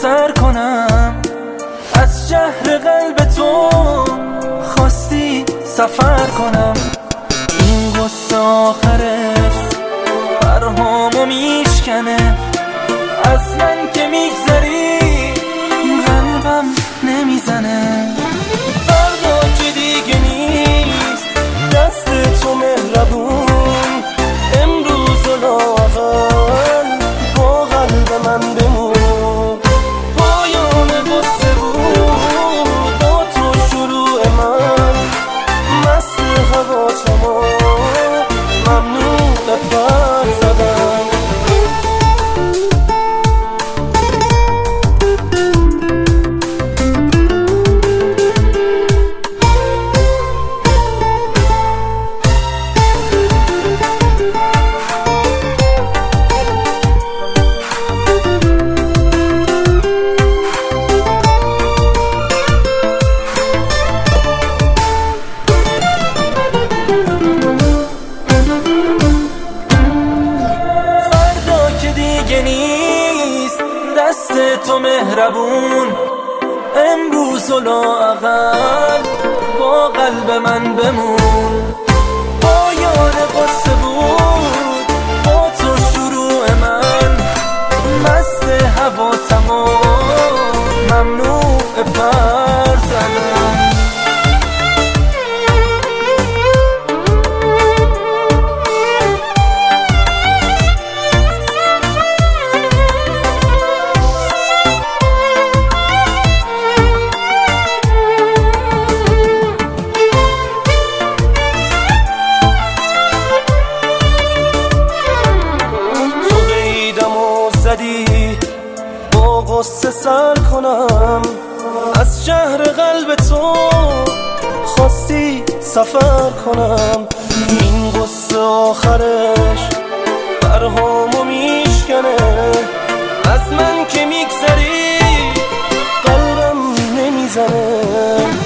سر کنم از شهر قلب تو، خواستی سفر کنم. این قصه آخرش فرهامو میشکنه، از من که میگذری قلبم نمیزنه. فردا که دیگه نیست دست تو مهربون، امروز و لااقل با قلب من بمون. پایان قصه بود با تو شروع من، مست هوا تمام ممنون پر زدم. دست تو مهربون، امروز و لااقل با قلب من بمون. پایان قصه بود با تو شروع من، مست هوا تمام ممنوع پر زدم. با غصه سر کنم از شهر قلب تو، خواستی سفر کنم. این قصه آخرش فرهامو میشکنه، از من که میگذری قلبم نمیزنه.